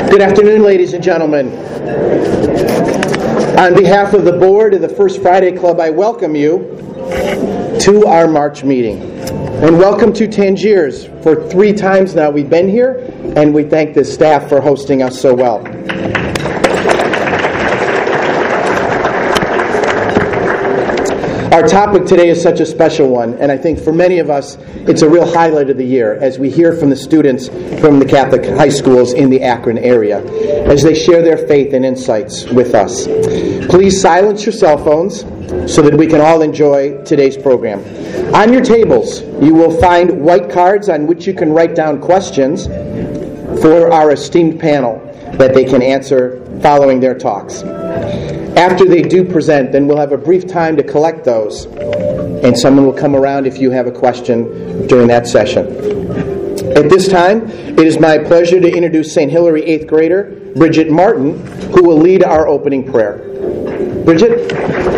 Good afternoon, ladies and gentlemen. On behalf of the board of the First Friday Club, I welcome you to our March meeting. And welcome to Tangiers. For 3 times now we've been here, and we thank the staff for hosting us so well. Our topic today is such a special one, and I think for many of us, it's a real highlight of the year as we hear from the students from the Catholic high schools in the Akron area as they share their faith and insights with us. Please silence your cell phones so that we can all enjoy today's program. On your tables, you will find white cards on which you can write down questions for our esteemed panel that they can answer following their talks. After they do present, then we'll have a brief time to collect those, and someone will come around if you have a question during that session. At this time, it is my pleasure to introduce St. Hilary 8th grader Bridget Martin, who will lead our opening prayer. Bridget?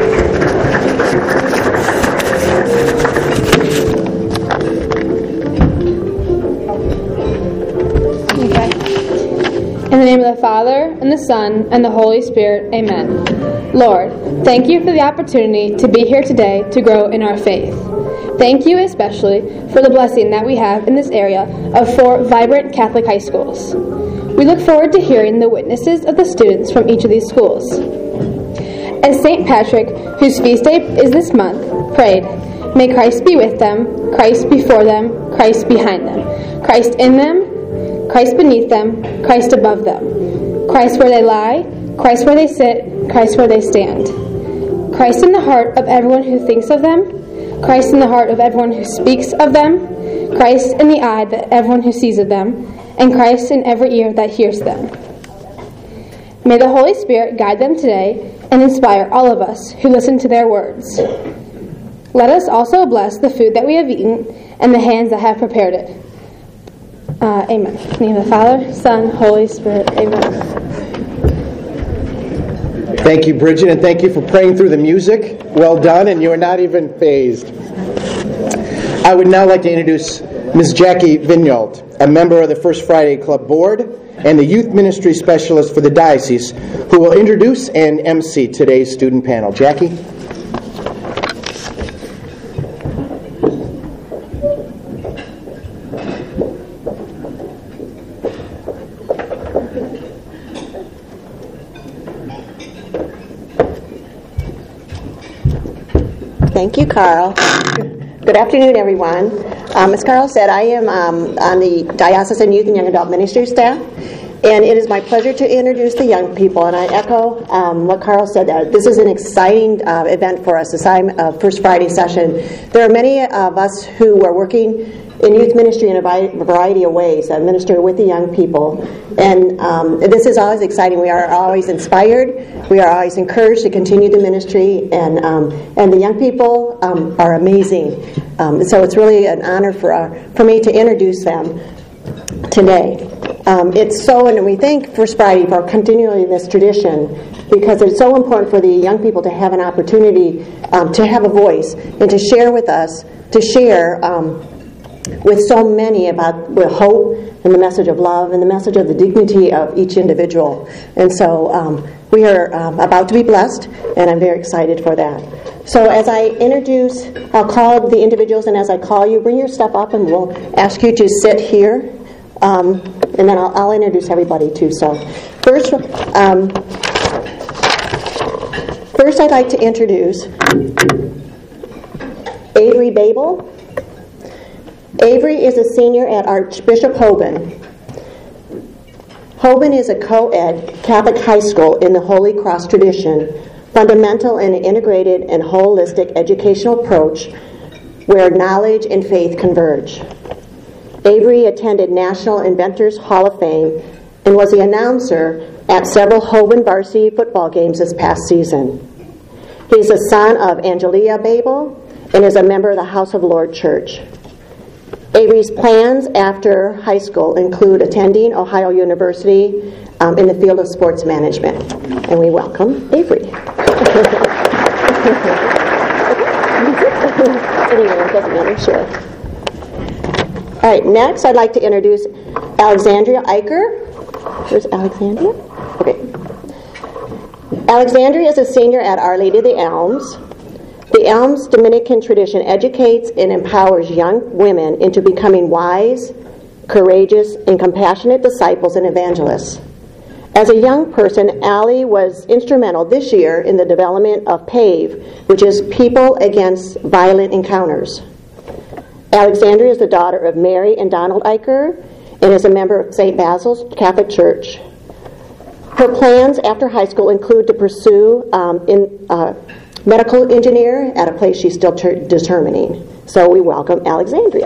In the name of the Father, and the Son, and the Holy Spirit, amen. Lord, thank you for the opportunity to be here today to grow in our faith. Thank you especially for the blessing that we have in this area of 4 vibrant Catholic high schools. We look forward to hearing the witnesses of the students from each of these schools. As St. Patrick, whose feast day is this month, prayed, "May Christ be with them, Christ before them, Christ behind them, Christ in them, Christ beneath them, Christ above them, Christ where they lie, Christ where they sit, Christ where they stand. Christ in the heart of everyone who thinks of them, Christ in the heart of everyone who speaks of them, Christ in the eye of everyone who sees of them, and Christ in every ear that hears them." May the Holy Spirit guide them today and inspire all of us who listen to their words. Let us also bless the food that we have eaten and the hands that have prepared it. Amen. In the name of the Father, Son, Holy Spirit. Amen. Thank you, Bridget, and thank you for praying through the music. Well done, and you are not even phased. I would now like to introduce Ms. Jackie Vignault, a member of the First Friday Club Board and the Youth Ministry Specialist for the Diocese, who will introduce and MC today's student panel. Jackie? Thank you, Carl. Good afternoon, everyone. As Carl said, I am on the Diocesan Youth and Young Adult Ministry staff, and it is my pleasure to introduce the young people. And I echo what Carl said, that this is an exciting event for us, this First Friday session. There are many of us who are working in youth ministry in a variety of ways, minister with the young people. And this is always exciting. We are always inspired. We are always encouraged to continue the ministry. And the young people are amazing. So it's really an honor for me to introduce them today. And we thank First Friday for continuing this tradition, because it's so important for the young people to have an opportunity to have a voice and to share with us, with so many about the hope and the message of love and the message of the dignity of each individual. And so we are about to be blessed, and I'm very excited for that. So as I introduce, I'll call the individuals, and as I call you, bring your stuff up, and we'll ask you to sit here. And then I'll introduce everybody too. So first I'd like to introduce Avery Babel. Avery is a senior at Archbishop Hoban. Hoban is a co-ed Catholic high school in the Holy Cross tradition, fundamental in an integrated and holistic educational approach where knowledge and faith converge. Avery attended National Inventors Hall of Fame and was the announcer at several Hoban varsity football games this past season. He is the son of Angelia Babel and is a member of the House of Lord Church. Avery's plans after high school include attending Ohio University in the field of sports management. And we welcome Avery. Anyway, it doesn't matter, sure. All right, next I'd like to introduce Alexandria Eicher. Where's Alexandria? Okay. Alexandria is a senior at Our Lady of the Elms. The Elms Dominican tradition educates and empowers young women into becoming wise, courageous, and compassionate disciples and evangelists. As a young person, Allie was instrumental this year in the development of PAVE, which is People Against Violent Encounters. Alexandria is the daughter of Mary and Donald Eicher and is a member of St. Basil's Catholic Church. Her plans after high school include to pursue medical engineer at a place she's still determining. So we welcome Alexandria.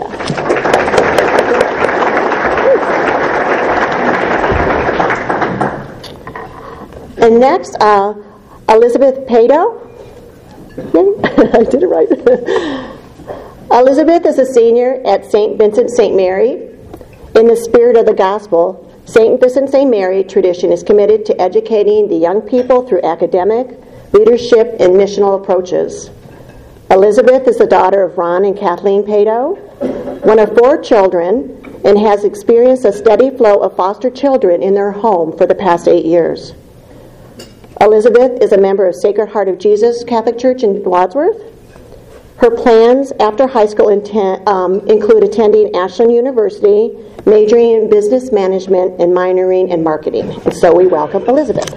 And next, Elizabeth Pato. I did it right. Elizabeth is a senior at St. Vincent St. Mary. In the spirit of the gospel, St. Vincent St. Mary tradition is committed to educating the young people through academic, leadership, and missional approaches. Elizabeth is the daughter of Ron and Kathleen Pato, one of 4 children, and has experienced a steady flow of foster children in their home for the past 8 years. Elizabeth is a member of Sacred Heart of Jesus Catholic Church in Wadsworth. Her plans after high school include attending Ashland University, majoring in business management and minoring in marketing. So we welcome Elizabeth.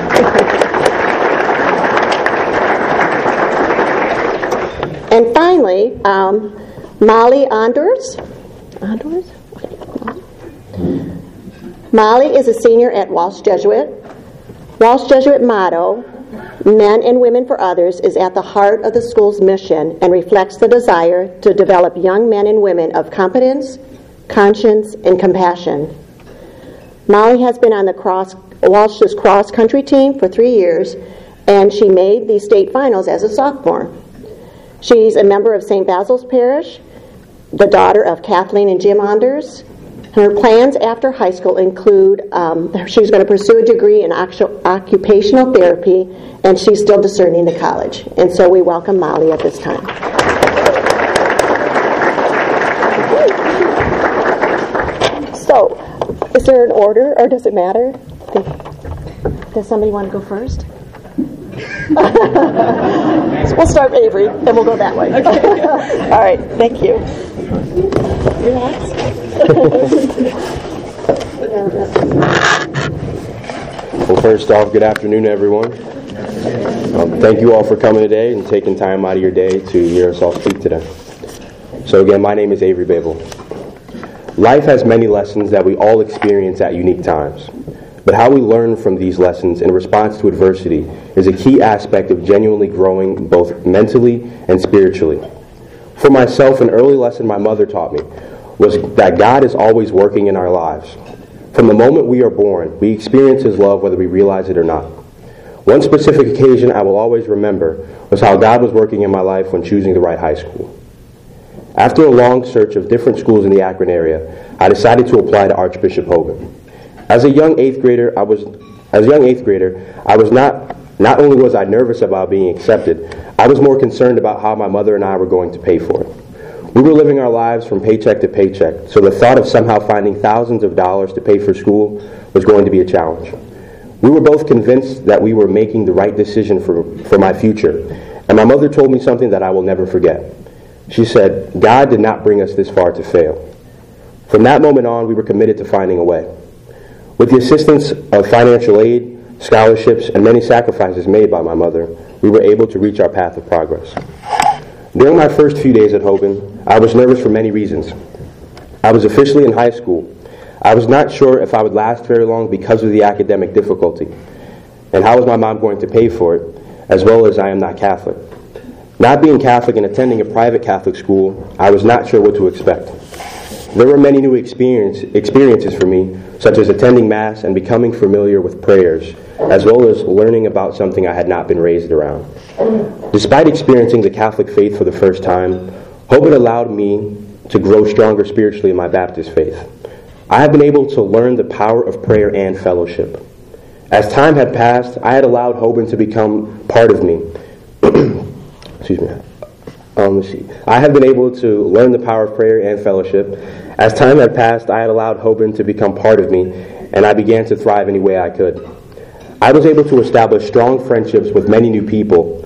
And finally, Molly Onders. Molly is a senior at Walsh Jesuit. Walsh Jesuit motto, Men and Women for Others, is at the heart of the school's mission and reflects the desire to develop young men and women of competence, conscience, and compassion. Molly has been on the Walsh's cross-country team for 3 years, and she made the state finals as a sophomore. She's a member of St. Basil's Parish, the daughter of Kathleen and Jim Onders. Her plans after high school include she's going to pursue a degree in occupational therapy, and she's still discerning the college. And so we welcome Molly at this time. So, is there an order, or does it matter? Does somebody want to go first? We'll start with Avery, then we'll go that way. Okay. All right, thank you. Well, first off, good afternoon, everyone. Thank you all for coming today and taking time out of your day to hear us all speak today. So again, my name is Avery Babel. Life has many lessons that we all experience at unique times. But how we learn from these lessons in response to adversity is a key aspect of genuinely growing both mentally and spiritually. For myself, an early lesson my mother taught me was that God is always working in our lives. From the moment we are born, we experience His love whether we realize it or not. One specific occasion I will always remember was how God was working in my life when choosing the right high school. After a long search of different schools in the Akron area, I decided to apply to Archbishop Hogan. As a young eighth grader, I was not only was I nervous about being accepted, I was more concerned about how my mother and I were going to pay for it. We were living our lives from paycheck to paycheck, so the thought of somehow finding thousands of dollars to pay for school was going to be a challenge. We were both convinced that we were making the right decision for my future, and my mother told me something that I will never forget. She said, "God did not bring us this far to fail." From that moment on, we were committed to finding a way. With the assistance of financial aid, scholarships, and many sacrifices made by my mother, we were able to reach our path of progress. During my first few days at Hogan, I was nervous for many reasons. I was officially in high school. I was not sure if I would last very long because of the academic difficulty. And how was my mom going to pay for it, as well as I am not Catholic? Not being Catholic and attending a private Catholic school, I was not sure what to expect. There were many new experiences for me, such as attending Mass and becoming familiar with prayers, as well as learning about something I had not been raised around. Despite experiencing the Catholic faith for the first time, Hogan allowed me to grow stronger spiritually in my Baptist faith. I have been able to learn the power of prayer and fellowship. As time had passed, I had allowed Hogan to become part of me. Excuse me. I have been able to learn the power of prayer and fellowship. As time had passed, I had allowed Hogan to become part of me, and I began to thrive any way I could. I was able to establish strong friendships with many new people,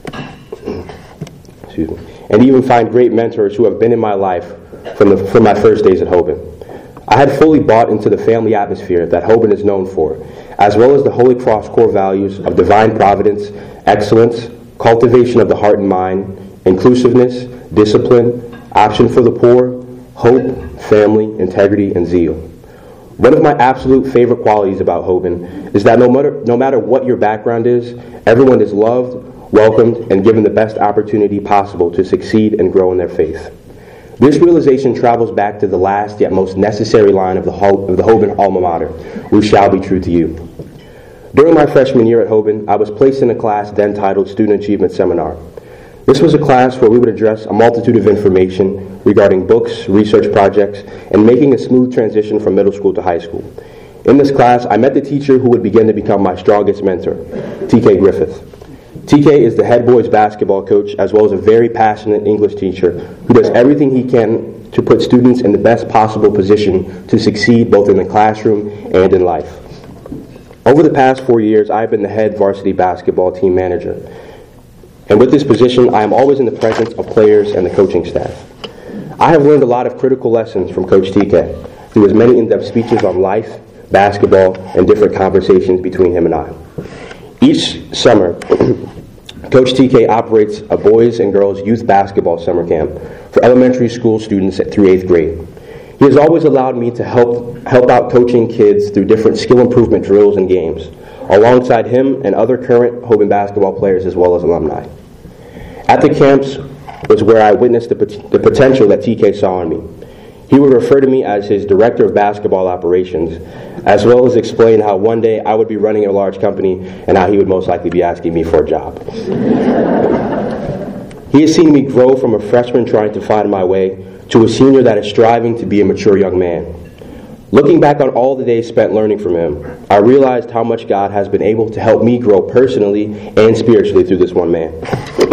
and even find great mentors who have been in my life from my first days at Hoban. I had fully bought into the family atmosphere that Hoban is known for, as well as the Holy Cross core values of divine providence, excellence, cultivation of the heart and mind, inclusiveness, discipline, option for the poor, hope, family, integrity, and zeal. One of my absolute favorite qualities about Hoban is that no matter what your background is, everyone is loved, welcomed, and given the best opportunity possible to succeed and grow in their faith. This realization travels back to the last yet most necessary line of the Hoban alma mater, "We shall be true to you." During my freshman year at Hoban, I was placed in a class then titled Student Achievement Seminar. This was a class where we would address a multitude of information regarding books, research projects, and making a smooth transition from middle school to high school. In this class, I met the teacher who would begin to become my strongest mentor, T.K. Griffith. TK is the head boys basketball coach as well as a very passionate English teacher who does everything he can to put students in the best possible position to succeed both in the classroom and in life. Over the past 4 years, I've been the head varsity basketball team manager. And with this position, I am always in the presence of players and the coaching staff. I have learned a lot of critical lessons from Coach TK through his many in-depth speeches on life, basketball, and different conversations between him and I. Each summer, Coach TK operates a boys and girls youth basketball summer camp for elementary school students through 8th grade. He has always allowed me to help out coaching kids through different skill improvement drills and games, alongside him and other current Hoban basketball players as well as alumni. At the camps was where I witnessed the potential that TK saw in me. He would refer to me as his director of basketball operations, as well as explain how one day I would be running a large company and how he would most likely be asking me for a job. He has seen me grow from a freshman trying to find my way to a senior that is striving to be a mature young man. Looking back on all the days spent learning from him, I realized how much God has been able to help me grow personally and spiritually through this one man.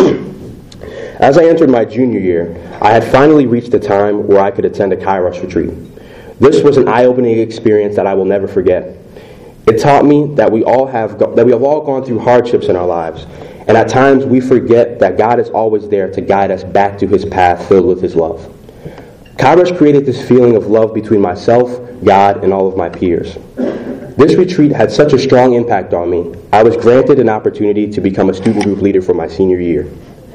As I entered my junior year, I had finally reached a time where I could attend a Kairos retreat. This was an eye-opening experience that I will never forget. It taught me that we have all gone through hardships in our lives, and at times we forget that God is always there to guide us back to his path filled with his love. Kairos created this feeling of love between myself, God, and all of my peers. This retreat had such a strong impact on me, I was granted an opportunity to become a student group leader for my senior year.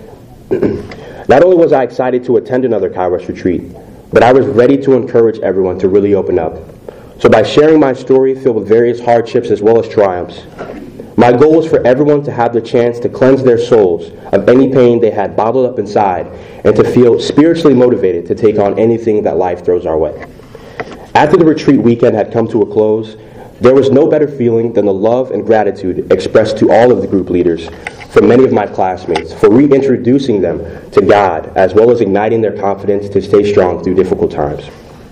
Not only was I excited to attend another Kairos retreat, but I was ready to encourage everyone to really open up. So by sharing my story filled with various hardships as well as triumphs, my goal was for everyone to have the chance to cleanse their souls of any pain they had bottled up inside and to feel spiritually motivated to take on anything that life throws our way. After the retreat weekend had come to a close, there was no better feeling than the love and gratitude expressed to all of the group leaders from many of my classmates for reintroducing them to God, as well as igniting their confidence to stay strong through difficult times.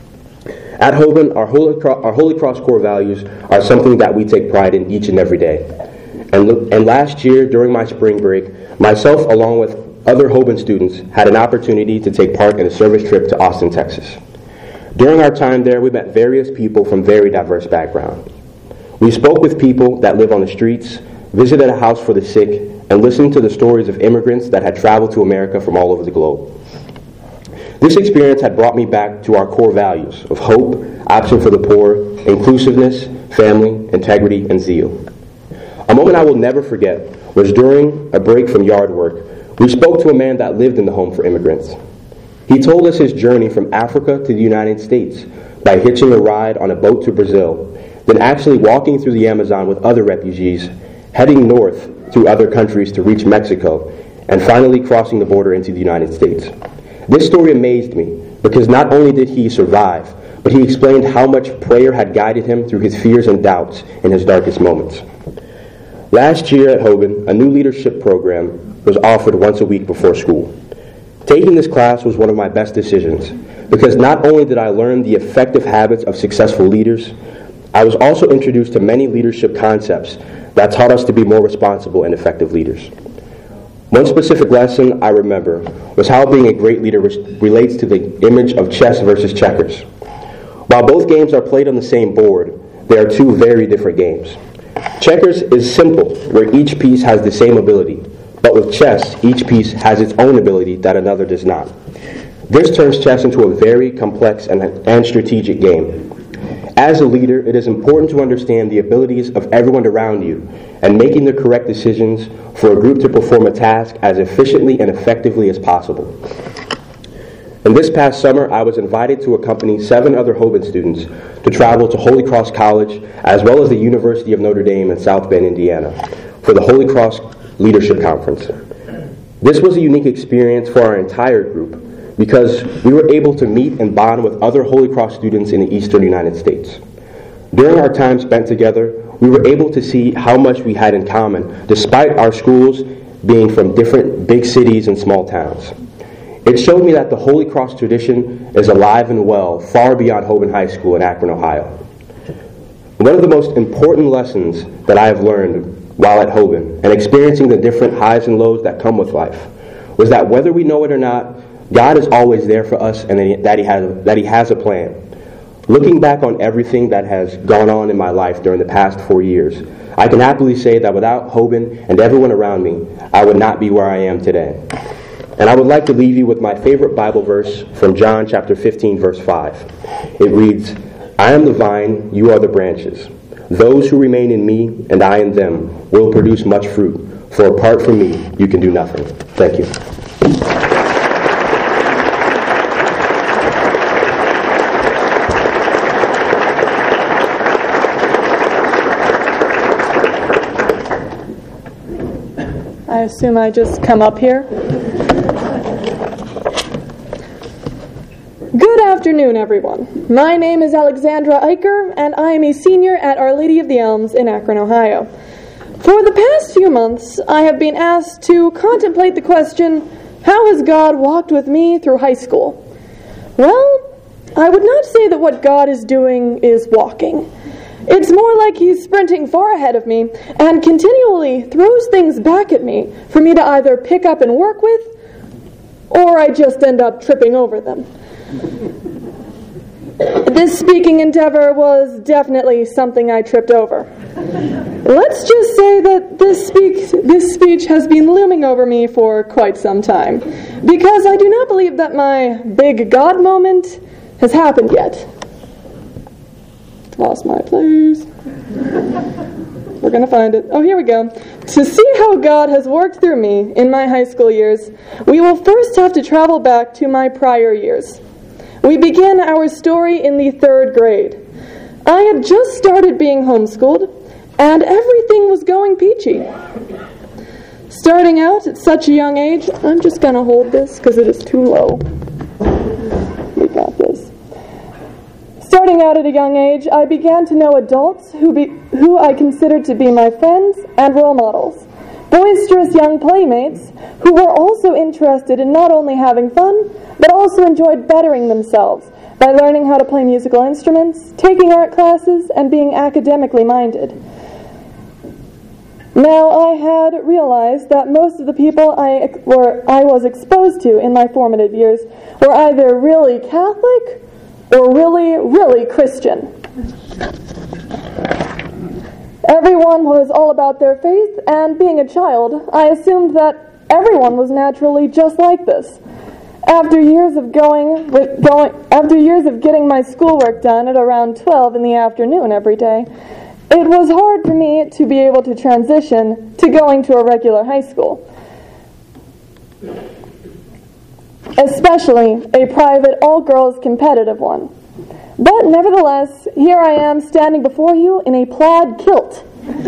At Hoban, our Holy Cross core values are something that we take pride in each and every day. And last year, during my spring break, myself, along with other Hoban students, had an opportunity to take part in a service trip to Austin, Texas. During our time there, we met various people from very diverse backgrounds. We spoke with people that live on the streets, visited a house for the sick, and listened to the stories of immigrants that had traveled to America from all over the globe. This experience had brought me back to our core values of hope, option for the poor, inclusiveness, family, integrity, and zeal. A moment I will never forget was during a break from yard work. We spoke to a man that lived in the home for immigrants. He told us his journey from Africa to the United States by hitching a ride on a boat to Brazil, then actually walking through the Amazon with other refugees, heading north through other countries to reach Mexico, and finally crossing the border into the United States. This story amazed me because not only did he survive, but he explained how much prayer had guided him through his fears and doubts in his darkest moments. Last year at Hoban, a new leadership program was offered once a week before school. Taking this class was one of my best decisions because not only did I learn the effective habits of successful leaders, I was also introduced to many leadership concepts that taught us to be more responsible and effective leaders. One specific lesson I remember was how being a great leader relates to the image of chess versus checkers. While both games are played on the same board, they are two very different games. Checkers is simple, where each piece has the same ability, but with chess, each piece has its own ability that another does not. This turns chess into a very complex and strategic game. As a leader, it is important to understand the abilities of everyone around you and making the correct decisions for a group to perform a task as efficiently and effectively as possible. And this past summer, I was invited to accompany 7 other Hoban students to travel to Holy Cross College, as well as the University of Notre Dame in South Bend, Indiana, for the Holy Cross Leadership Conference. This was a unique experience for our entire group because we were able to meet and bond with other Holy Cross students in the Eastern United States. During our time spent together, we were able to see how much we had in common, despite our schools being from different big cities and small towns. It showed me that the Holy Cross tradition is alive and well, far beyond Hoban High School in Akron, Ohio. One of the most important lessons that I have learned while at Hoban, and experiencing the different highs and lows that come with life, was that whether we know it or not, God is always there for us and that He has a plan. Looking back on everything that has gone on in my life during the past 4 years, I can happily say that without Hoban and everyone around me, I would not be where I am today. And I would like to leave you with my favorite Bible verse from John chapter 15, verse 5. It reads, "I am the vine, you are the branches. Those who remain in me and I in them will produce much fruit, for apart from me you can do nothing." Thank you. I assume I just come up here. Good afternoon, everyone. My name is Alexandra Eicher, and I am a senior at Our Lady of the Elms in Akron, Ohio. For the past few months, I have been asked to contemplate the question, how has God walked with me through high school? Well, I would not say that what God is doing is walking. It's more like He's sprinting far ahead of me and continually throws things back at me for me to either pick up and work with, or I just end up tripping over them. This speaking endeavor was definitely something I tripped over. Let's just say that this speech has been looming over me for quite some time, because I do not believe that my big God moment has happened yet. Lost my place. We're going to find it. Oh, here we go. To see how God has worked through me in my high school years, we will first have to travel back to my prior years. We begin our story in the 3rd grade. I had just started being homeschooled, and everything was going peachy. Starting out at such a young age, I'm just going to hold this because it is too low. We got this. Starting out at a young age, I began to know adults who I considered to be my friends and role models. Boisterous young playmates who were also interested in not only having fun, but also enjoyed bettering themselves by learning how to play musical instruments, taking art classes, and being academically minded. Now, I had realized that most of the people I was exposed to in my formative years were either really Catholic or really, really Christian. Everyone was all about their faith, and being a child, I assumed that everyone was naturally just like this. After years of getting my schoolwork done at around 12 in the afternoon every day, it was hard for me to be able to transition to going to a regular high school, especially a private, all-girls competitive one. But nevertheless, here I am standing before you in a plaid kilt.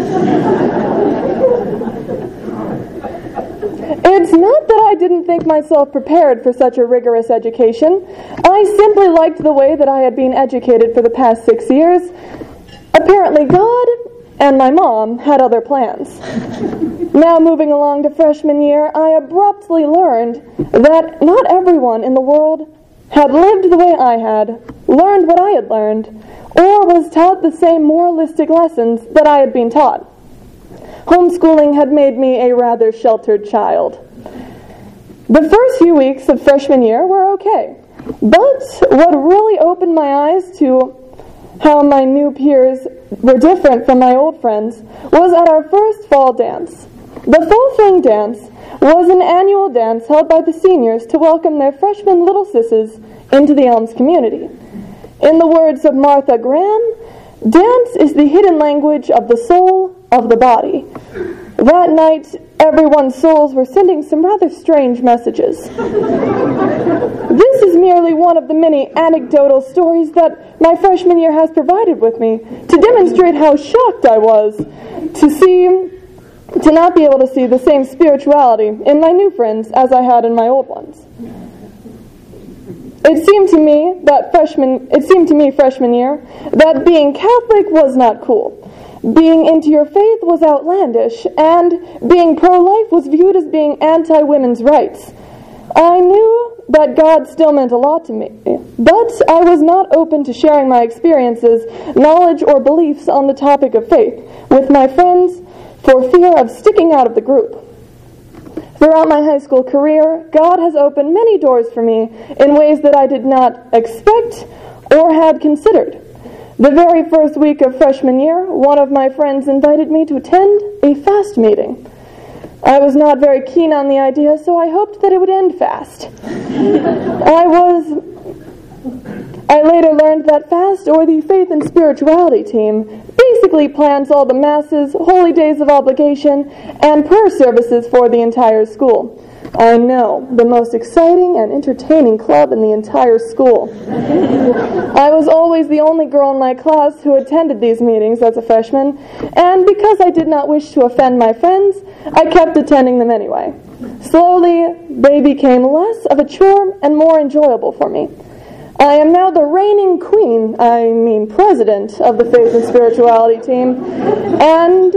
It's not that I didn't think myself prepared for such a rigorous education. I simply liked the way that I had been educated for the past 6 years. Apparently God and my mom had other plans. Now moving along to freshman year, I abruptly learned that not everyone in the world had lived the way I had, learned what I had learned, or was taught the same moralistic lessons that I had been taught. Homeschooling had made me a rather sheltered child. The first few weeks of freshman year were okay, but what really opened my eyes to how my new peers were different from my old friends was at our first fall dance. The Fall Fling Dance was an annual dance held by the seniors to welcome their freshman little sisses into the Elms community. In the words of Martha Graham, dance is the hidden language of the soul of the body. That night, everyone's souls were sending some rather strange messages. This is merely one of the many anecdotal stories that my freshman year has provided with me to demonstrate how shocked I was to not be able to see the same spirituality in my new friends as I had in my old ones. It seemed to me freshman year that being Catholic was not cool. Being into your faith was outlandish, and being pro-life was viewed as being anti-women's rights. I knew that God still meant a lot to me, but I was not open to sharing my experiences, knowledge, or beliefs on the topic of faith with my friends for fear of sticking out of the group. Throughout my high school career, God has opened many doors for me in ways that I did not expect or had considered. The very first week of freshman year, one of my friends invited me to attend a fast meeting. I was not very keen on the idea, so I hoped that it would end fast. I later learned that FAST, or the Faith and Spirituality team, basically plans all the masses, holy days of obligation, and prayer services for the entire school. I know, the most exciting and entertaining club in the entire school. I was always the only girl in my class who attended these meetings as a freshman, and because I did not wish to offend my friends, I kept attending them anyway. Slowly, they became less of a chore and more enjoyable for me. I am now the reigning president of the Faith and Spirituality team, and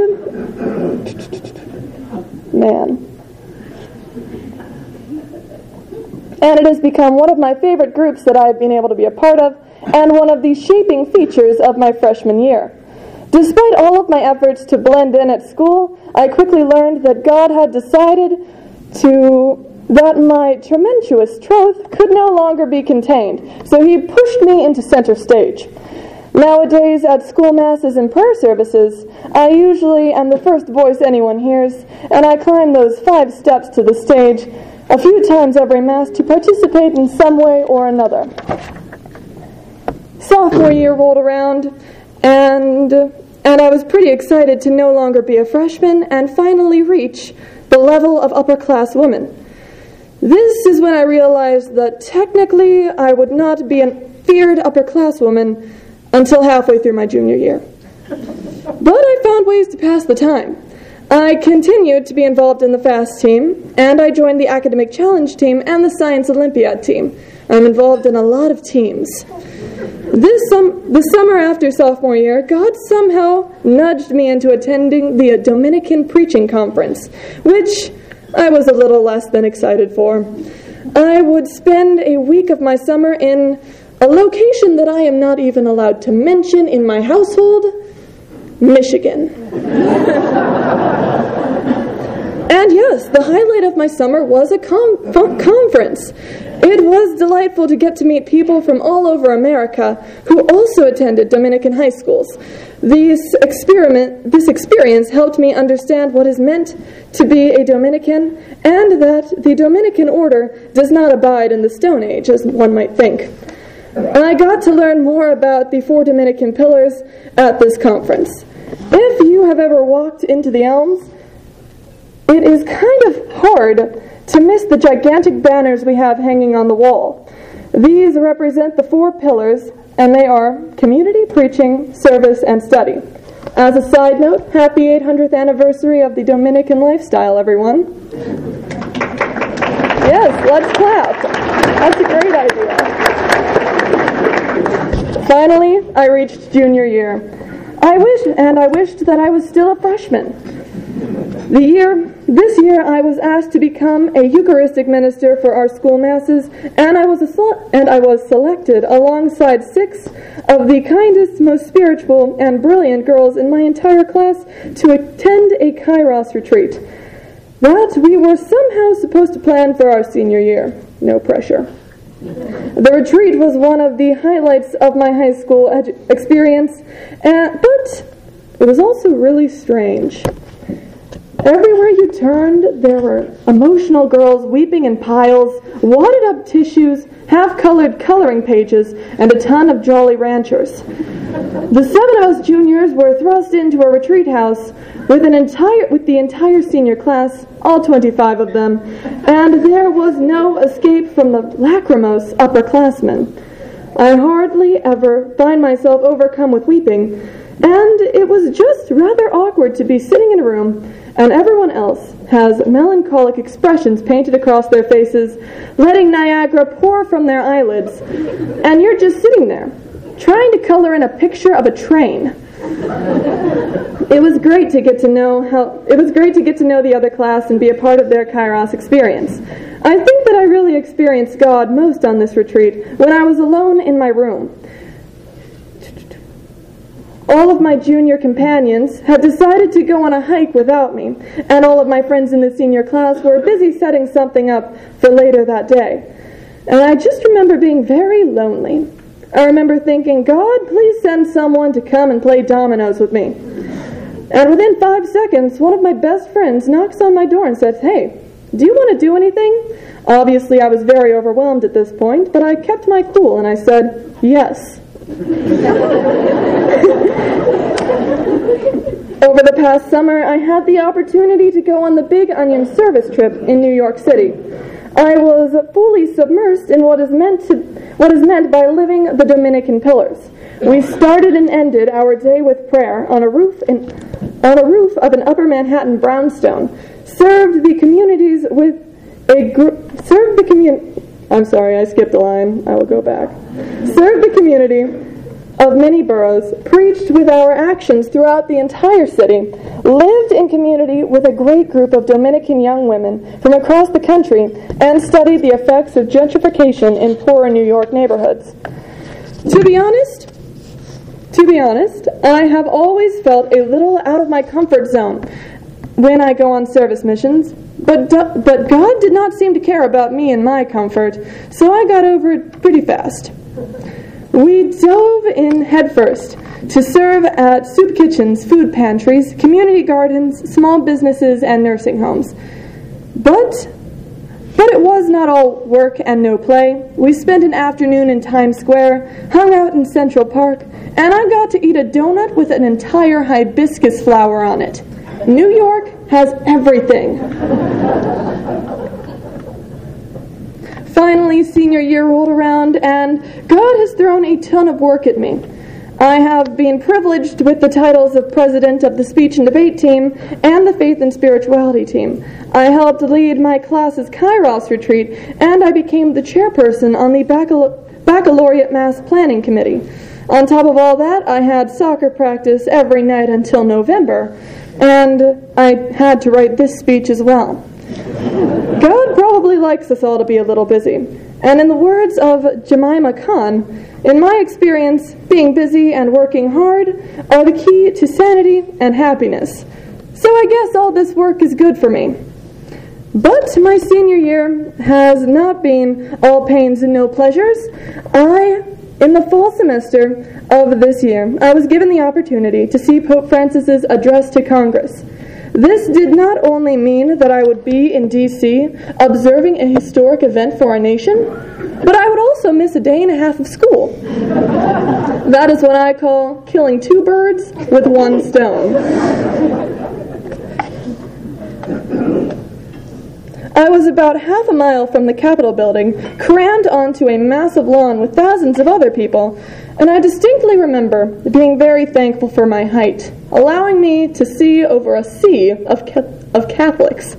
it has become one of my favorite groups that I've been able to be a part of, and one of the shaping features of my freshman year. Despite all of my efforts to blend in at school, I quickly learned that God had decided that my tumultuous troth could no longer be contained, so he pushed me into center stage. Nowadays, at school masses and prayer services, I usually am the first voice anyone hears, and I climb those 5 steps to the stage a few times every mass to participate in some way or another. Sophomore year rolled around, and I was pretty excited to no longer be a freshman and finally reach the level of upper-class woman. This is when I realized that technically I would not be a feared upper-class woman until halfway through my junior year. But I found ways to pass the time. I continued to be involved in the FAST team, and I joined the Academic Challenge team and the Science Olympiad team. I'm involved in a lot of teams. The summer after sophomore year, God somehow nudged me into attending the Dominican Preaching Conference, which I was a little less than excited for. I would spend a week of my summer in a location that I am not even allowed to mention in my household, Michigan. And yes, the highlight of my summer was a conference. It was delightful to get to meet people from all over America who also attended Dominican high schools. This experience helped me understand what is meant to be a Dominican, and that the Dominican order does not abide in the Stone Age, as one might think. I got to learn more about the 4 Dominican pillars at this conference. If you have ever walked into the Elms, it is kind of hard to miss the gigantic banners we have hanging on the wall. These represent the 4 pillars, and they are community, preaching, service, and study. As a side note, happy 800th anniversary of the Dominican lifestyle, everyone. Yes, let's clap. That's a great idea. Finally, I reached junior year. I wished that I was still a freshman. This year, I was asked to become a Eucharistic minister for our school masses, and I was selected alongside 6 of the kindest, most spiritual, and brilliant girls in my entire class to attend a Kairos retreat that we were somehow supposed to plan for our senior year. No pressure. The retreat was one of the highlights of my high school experience, but it was also really strange. Everywhere you turned, there were emotional girls weeping in piles, wadded up tissues, half-colored coloring pages, and a ton of Jolly Ranchers. The 7 of us juniors were thrust into a retreat house with the entire senior class, all 25 of them, and there was no escape from the lachrymose upperclassmen. I hardly ever find myself overcome with weeping, and it was just rather awkward to be sitting in a room and everyone else has melancholic expressions painted across their faces, letting Niagara pour from their eyelids, and you're just sitting there, trying to color in a picture of a train. It was great to get to know the other class and be a part of their Kairos experience. I think that I really experienced God most on this retreat when I was alone in my room. All of my junior companions had decided to go on a hike without me, and all of my friends in the senior class were busy setting something up for later that day. And I just remember being very lonely. I remember thinking, God, please send someone to come and play dominoes with me. And within 5 seconds, one of my best friends knocks on my door and says, "Hey, do you want to do anything?" Obviously, I was very overwhelmed at this point, but I kept my cool and I said, "Yes." Over the past summer, I had the opportunity to go on the Big Onion service trip in New York City. I was fully submersed in what is meant by living the Dominican pillars. We started and ended our day with prayer on a roof of an Upper Manhattan brownstone. I'm sorry, I skipped a line. I will go back. Served the community of many boroughs, preached with our actions throughout the entire city, lived in community with a great group of Dominican young women from across the country, and studied the effects of gentrification in poorer New York neighborhoods. To be honest, I have always felt a little out of my comfort zone when I go on service missions, but God did not seem to care about me and my comfort, so I got over it pretty fast. We dove in headfirst to serve at soup kitchens, food pantries, community gardens, small businesses, and nursing homes. But it was not all work and no play. We spent an afternoon in Times Square, hung out in Central Park, and I got to eat a donut with an entire hibiscus flower on it. New York has everything. Finally, senior year rolled around, and God has thrown a ton of work at me. I have been privileged with the titles of president of the speech and debate team and the faith and spirituality team. I helped lead my class's Kairos retreat, and I became the chairperson on the baccalaureate mass planning committee. On top of all that, I had soccer practice every night until November, and I had to write this speech as well. God probably likes us all to be a little busy. And in the words of Jemima Khan, in my experience, being busy and working hard are the key to sanity and happiness. So I guess all this work is good for me. But my senior year has not been all pains and no pleasures. In the fall semester of this year, I was given the opportunity to see Pope Francis's address to Congress. This did not only mean that I would be in D.C. observing a historic event for our nation, but I would also miss a day and a half of school. That is what I call killing 2 birds with 1 stone. I was about half a mile from the Capitol building, crammed onto a massive lawn with thousands of other people, and I distinctly remember being very thankful for my height, allowing me to see over a sea of Catholics.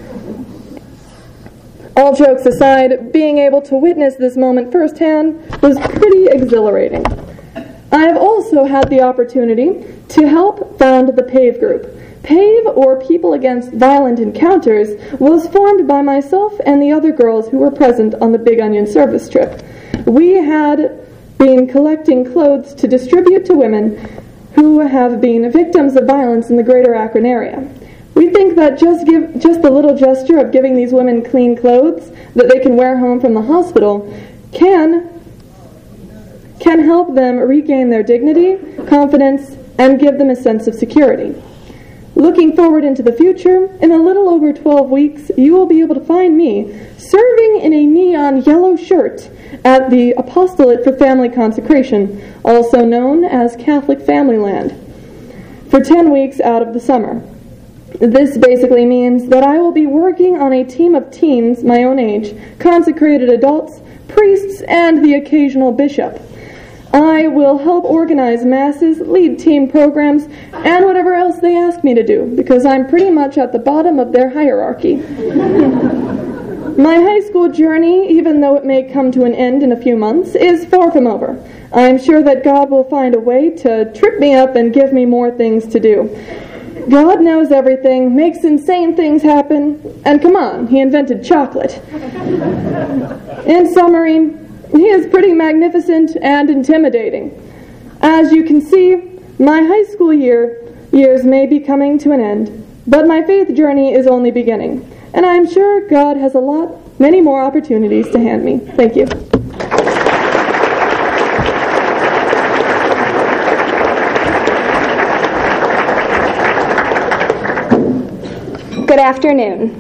All jokes aside, being able to witness this moment firsthand was pretty exhilarating. I have also had the opportunity to help found the PAVE group. PAVE, or People Against Violent Encounters, was formed by myself and the other girls who were present on the Big Onion service trip. We had been collecting clothes to distribute to women who have been victims of violence in the greater Akron area. We think that just the little gesture of giving these women clean clothes that they can wear home from the hospital can help them regain their dignity, confidence, and give them a sense of security. Looking forward into the future, in a little over 12 weeks, you will be able to find me serving in a neon yellow shirt at the Apostolate for Family Consecration, also known as Catholic Family Land, for 10 weeks out of the summer. This basically means that I will be working on a team of teens my own age, consecrated adults, priests, and the occasional bishop. I will help organize masses, lead team programs, and whatever else they ask me to do, because I'm pretty much at the bottom of their hierarchy. My high school journey, even though it may come to an end in a few months, is far from over. I am sure that God will find a way to trip me up and give me more things to do. God knows everything, makes insane things happen, and come on, he invented chocolate. In summary, he is pretty magnificent and intimidating. As you can see, my high school years may be coming to an end, but my faith journey is only beginning, and I am sure God has many more opportunities to hand me. Thank you. Good afternoon.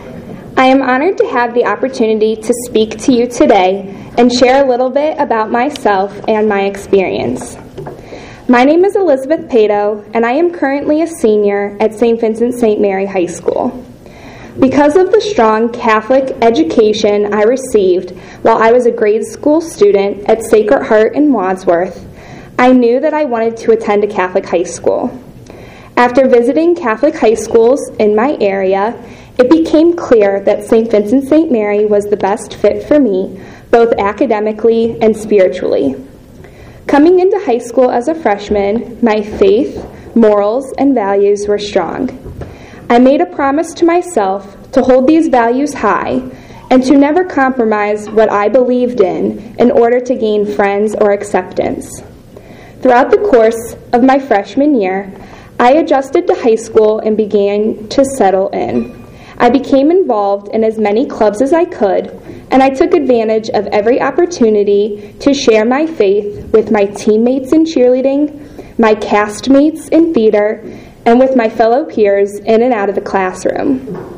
I am honored to have the opportunity to speak to you today and share a little bit about myself and my experience. My name is Elizabeth Pato, and I am currently a senior at St. Vincent St. Mary High School. Because of the strong Catholic education I received while I was a grade school student at Sacred Heart in Wadsworth, I knew that I wanted to attend a Catholic high school. After visiting Catholic high schools in my area, it became clear that St. Vincent St. Mary was the best fit for me, both academically and spiritually. Coming into high school as a freshman, my faith, morals, and values were strong. I made a promise to myself to hold these values high and to never compromise what I believed in order to gain friends or acceptance. Throughout the course of my freshman year, I adjusted to high school and began to settle in. I became involved in as many clubs as I could, and I took advantage of every opportunity to share my faith with my teammates in cheerleading, my castmates in theater, and with my fellow peers in and out of the classroom.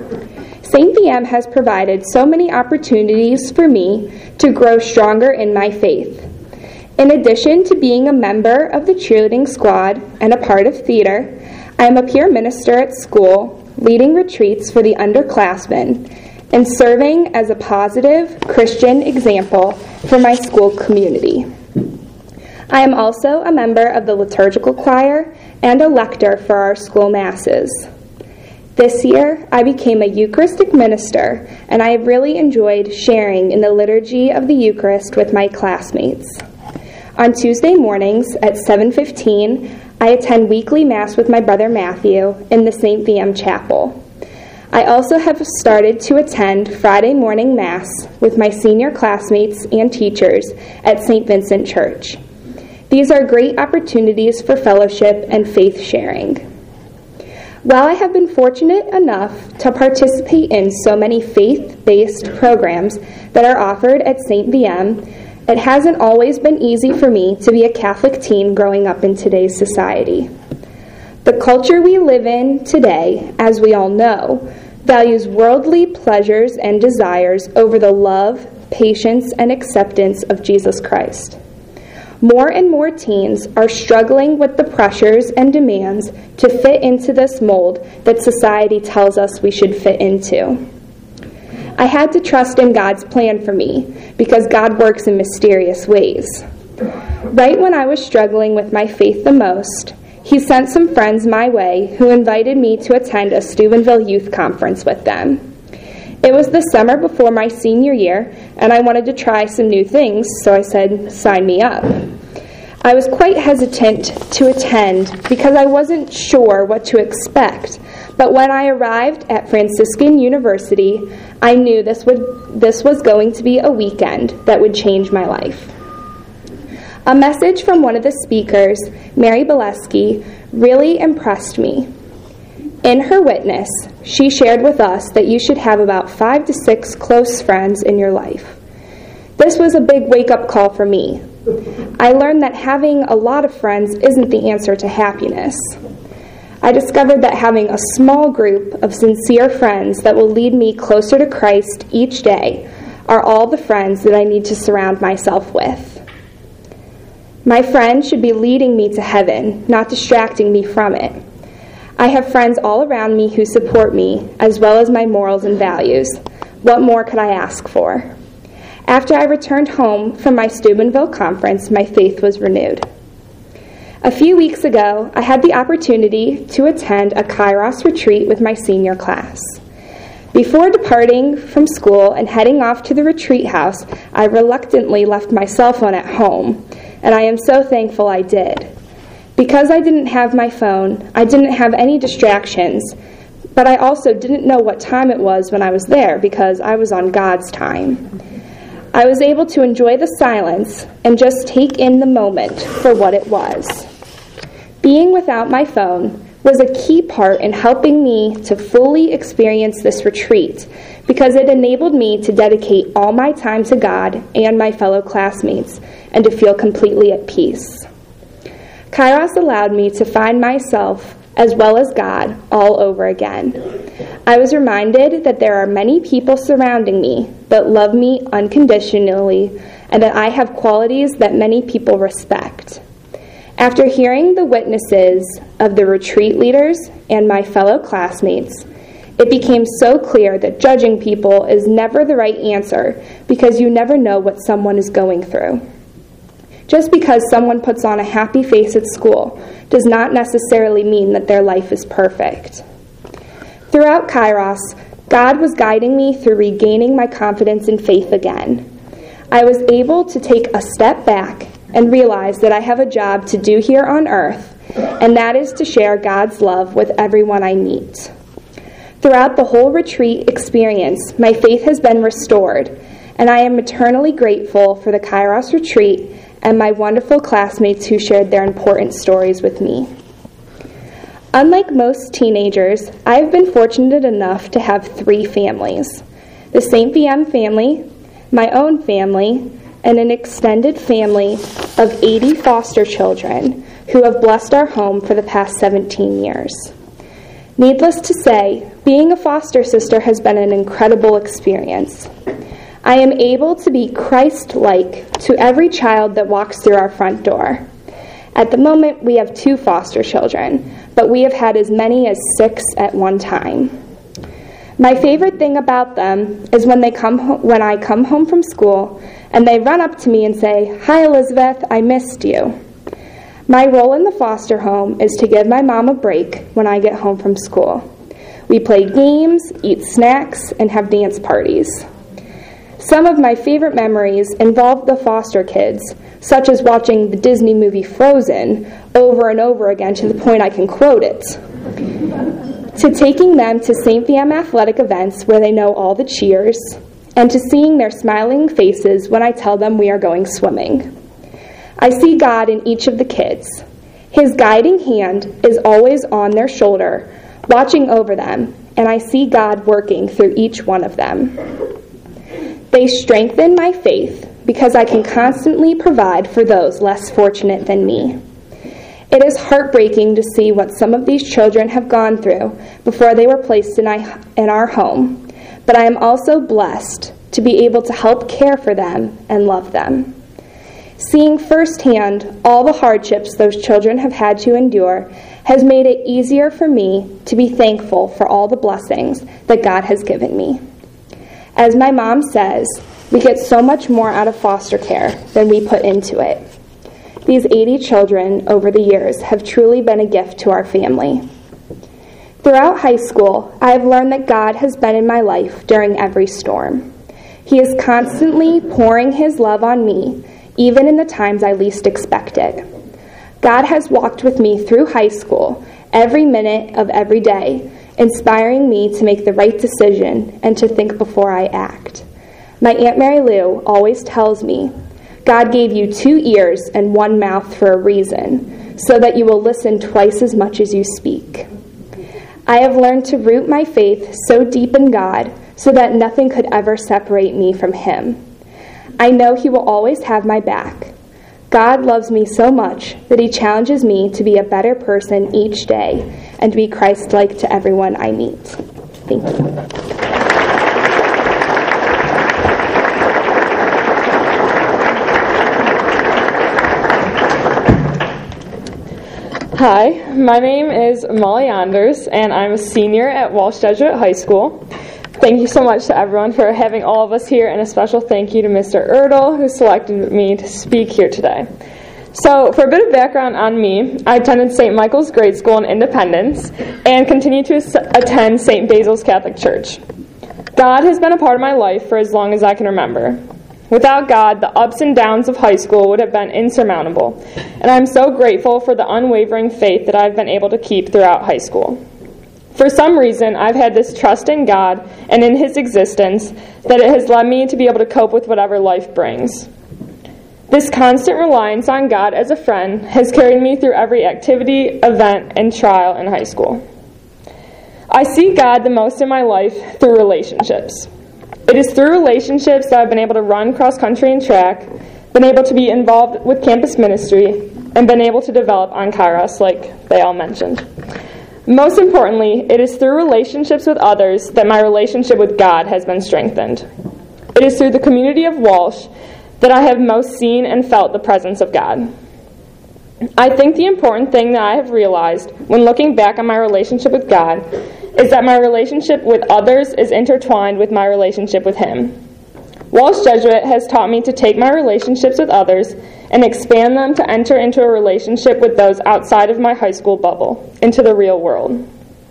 St. VM has provided so many opportunities for me to grow stronger in my faith. In addition to being a member of the cheerleading squad and a part of theater, I am a peer minister at school, leading retreats for the underclassmen, and serving as a positive Christian example for my school community. I am also a member of the liturgical choir and a lector for our school masses. This year, I became a Eucharistic minister, and I have really enjoyed sharing in the liturgy of the Eucharist with my classmates. On Tuesday mornings at 7:15, I attend weekly Mass with my brother Matthew in the St. VM Chapel. I also have started to attend Friday morning Mass with my senior classmates and teachers at St. Vincent Church. These are great opportunities for fellowship and faith sharing. While I have been fortunate enough to participate in so many faith-based programs that are offered at St. VM, it hasn't always been easy for me to be a Catholic teen growing up in today's society. The culture we live in today, as we all know, values worldly pleasures and desires over the love, patience, and acceptance of Jesus Christ. More and more teens are struggling with the pressures and demands to fit into this mold that society tells us we should fit into. I had to trust in God's plan for me because God works in mysterious ways. Right when I was struggling with my faith the most, He sent some friends my way who invited me to attend a Steubenville youth conference with them. It was the summer before my senior year, and I wanted to try some new things, so I said, sign me up. I was quite hesitant to attend because I wasn't sure what to expect, but when I arrived at Franciscan University, I knew this was going to be a weekend that would change my life. A message from one of the speakers, Mary Bileski, really impressed me. In her witness, she shared with us that you should have about 5 to 6 close friends in your life. This was a big wake-up call for me. I learned that having a lot of friends isn't the answer to happiness. I discovered that having a small group of sincere friends that will lead me closer to Christ each day are all the friends that I need to surround myself with. My friends should be leading me to heaven, not distracting me from it. I have friends all around me who support me, as well as my morals and values. What more could I ask for? After I returned home from my Steubenville conference, my faith was renewed. A few weeks ago, I had the opportunity to attend a Kairos retreat with my senior class. Before departing from school and heading off to the retreat house, I reluctantly left my cell phone at home, and I am so thankful I did. Because I didn't have my phone, I didn't have any distractions, but I also didn't know what time it was when I was there because I was on God's time. I was able to enjoy the silence and just take in the moment for what it was. Being without my phone was a key part in helping me to fully experience this retreat because it enabled me to dedicate all my time to God and my fellow classmates and to feel completely at peace. Kairos allowed me to find myself as well as God all over again. I was reminded that there are many people surrounding me that love me unconditionally and that I have qualities that many people respect. After hearing the witnesses of the retreat leaders and my fellow classmates, it became so clear that judging people is never the right answer because you never know what someone is going through. Just because someone puts on a happy face at school does not necessarily mean that their life is perfect. Throughout Kairos, God was guiding me through regaining my confidence and faith again. I was able to take a step back and realize that I have a job to do here on earth, and that is to share God's love with everyone I meet. Throughout the whole retreat experience, my faith has been restored, and I am eternally grateful for the Kairos retreat and my wonderful classmates who shared their important stories with me. Unlike most teenagers, I have been fortunate enough to have 3 families: the St. VM family, my own family, and an extended family of 80 foster children who have blessed our home for the past 17 years. Needless to say, being a foster sister has been an incredible experience. I am able to be Christ-like to every child that walks through our front door. At the moment, we have 2 foster children, but we have had as many as 6 at one time. My favorite thing about them is when I come home from school and they run up to me and say, "Hi, Elizabeth, I missed you." My role in the foster home is to give my mom a break when I get home from school. We play games, eat snacks, and have dance parties. Some of my favorite memories involve the foster kids, such as watching the Disney movie Frozen over and over again to the point I can quote it, to taking them to St. VM athletic events where they know all the cheers, and to seeing their smiling faces when I tell them we are going swimming. I see God in each of the kids. His guiding hand is always on their shoulder, watching over them, and I see God working through each one of them. They strengthen my faith because I can constantly provide for those less fortunate than me. It is heartbreaking to see what some of these children have gone through before they were placed in our home, but I am also blessed to be able to help care for them and love them. Seeing firsthand all the hardships those children have had to endure has made it easier for me to be thankful for all the blessings that God has given me. As my mom says, we get so much more out of foster care than we put into it. These 80 children over the years have truly been a gift to our family. Throughout high school, I have learned that God has been in my life during every storm. He is constantly pouring His love on me, even in the times I least expect it. God has walked with me through high school, every minute of every day, inspiring me to make the right decision and to think before I act. My Aunt Mary Lou always tells me, God gave you 2 ears and 1 mouth for a reason, so that you will listen twice as much as you speak. I have learned to root my faith so deep in God so that nothing could ever separate me from Him. I know He will always have my back. God loves me so much that He challenges me to be a better person each day and to be Christ-like to everyone I meet. Thank you. Hi, my name is Molly Anders, and I'm a senior at Walsh Jesuit High School. Thank you so much to everyone for having all of us here, and a special thank you to Mr. Erdl, who selected me to speak here today. So, for a bit of background on me, I attended St. Michael's Grade School in Independence and continue to attend St. Basil's Catholic Church. God has been a part of my life for as long as I can remember. Without God, the ups and downs of high school would have been insurmountable, and I'm so grateful for the unwavering faith that I've been able to keep throughout high school. For some reason, I've had this trust in God and in His existence that it has led me to be able to cope with whatever life brings. This constant reliance on God as a friend has carried me through every activity, event, and trial in high school. I see God the most in my life through relationships. It is through relationships that I've been able to run cross-country and track, been able to be involved with campus ministry, and been able to develop on Kairos, like they all mentioned. Most importantly, it is through relationships with others that my relationship with God has been strengthened. It is through the community of Walsh that I have most seen and felt the presence of God. I think the important thing that I have realized when looking back on my relationship with God is that my relationship with others is intertwined with my relationship with Him. Walsh Jesuit has taught me to take my relationships with others and expand them to enter into a relationship with those outside of my high school bubble, into the real world.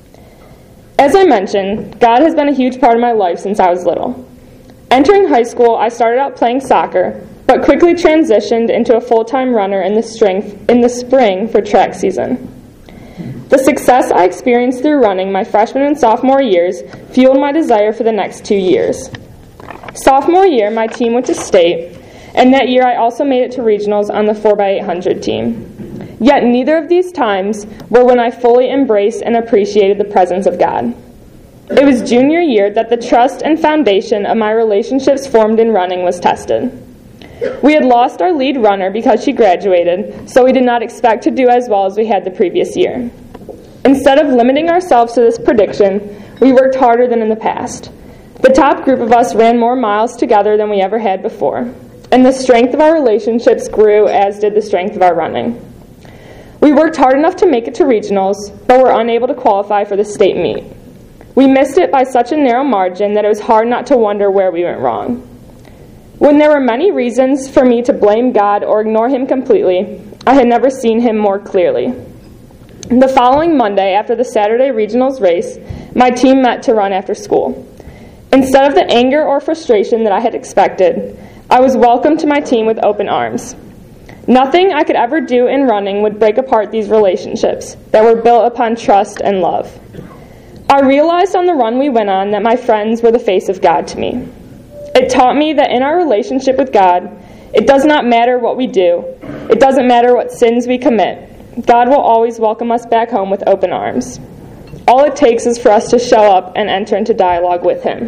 As I mentioned, God has been a huge part of my life since I was little. Entering high school, I started out playing soccer, but quickly transitioned into a full-time runner in the spring for track season. The success I experienced through running my freshman and sophomore years fueled my desire for the next 2 years. Sophomore year, my team went to state, and that year I also made it to regionals on the 4x800 team. Yet neither of these times were when I fully embraced and appreciated the presence of God. It was junior year that the trust and foundation of my relationships formed in running was tested. We had lost our lead runner because she graduated, so we did not expect to do as well as we had the previous year. Instead of limiting ourselves to this prediction, we worked harder than in the past. The top group of us ran more miles together than we ever had before, and the strength of our relationships grew, as did the strength of our running. We worked hard enough to make it to regionals, but were unable to qualify for the state meet. We missed it by such a narrow margin that it was hard not to wonder where we went wrong. When there were many reasons for me to blame God or ignore Him completely, I had never seen Him more clearly. The following Monday, after the Saturday regionals race, my team met to run after school. Instead of the anger or frustration that I had expected, I was welcomed to my team with open arms. Nothing I could ever do in running would break apart these relationships that were built upon trust and love. I realized on the run we went on that my friends were the face of God to me. It taught me that in our relationship with God, it does not matter what we do. It doesn't matter what sins we commit. God will always welcome us back home with open arms. All it takes is for us to show up and enter into dialogue with Him.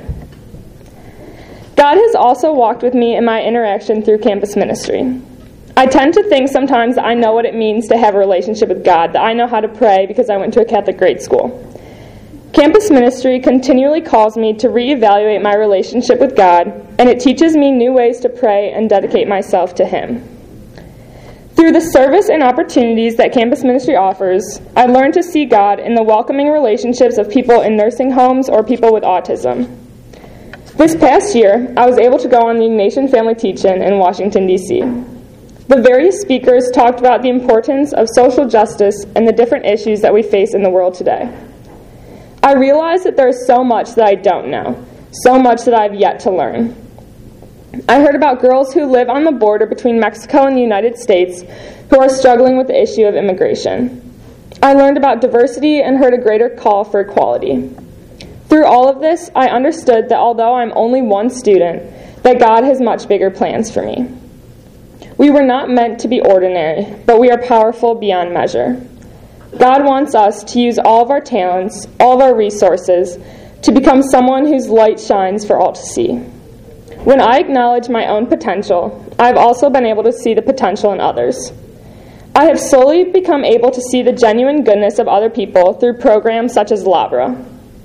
God has also walked with me in my interaction through campus ministry. I tend to think sometimes that I know what it means to have a relationship with God, that I know how to pray because I went to a Catholic grade school. Campus ministry continually calls me to reevaluate my relationship with God, and it teaches me new ways to pray and dedicate myself to Him. Through the service and opportunities that campus ministry offers, I learned to see God in the welcoming relationships of people in nursing homes or people with autism. This past year, I was able to go on the Ignatian Family Teach-In in Washington, D.C. The various speakers talked about the importance of social justice and the different issues that we face in the world today. I realized that there is so much that I don't know, so much that I have yet to learn. I heard about girls who live on the border between Mexico and the United States who are struggling with the issue of immigration. I learned about diversity and heard a greater call for equality. Through all of this, I understood that although I'm only one student, that God has much bigger plans for me. We were not meant to be ordinary, but we are powerful beyond measure. God wants us to use all of our talents, all of our resources, to become someone whose light shines for all to see. When I acknowledge my own potential, I've also been able to see the potential in others. I have slowly become able to see the genuine goodness of other people through programs such as Labra.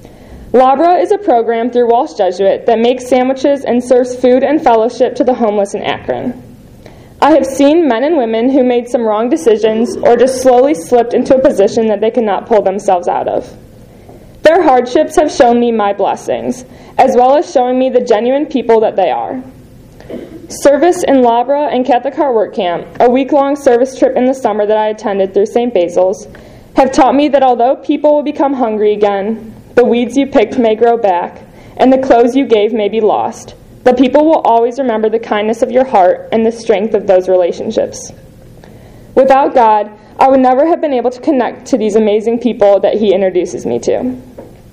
Labra is a program through Walsh Jesuit that makes sandwiches and serves food and fellowship to the homeless in Akron. I have seen men and women who made some wrong decisions or just slowly slipped into a position that they could not pull themselves out of. Their hardships have shown me my blessings, as well as showing me the genuine people that they are. Service in Labra and Catholic Heart Work Camp, a week-long service trip in the summer that I attended through St. Basil's, have taught me that although people will become hungry again, the weeds you picked may grow back, and the clothes you gave may be lost, but people will always remember the kindness of your heart and the strength of those relationships. Without God, I would never have been able to connect to these amazing people that He introduces me to.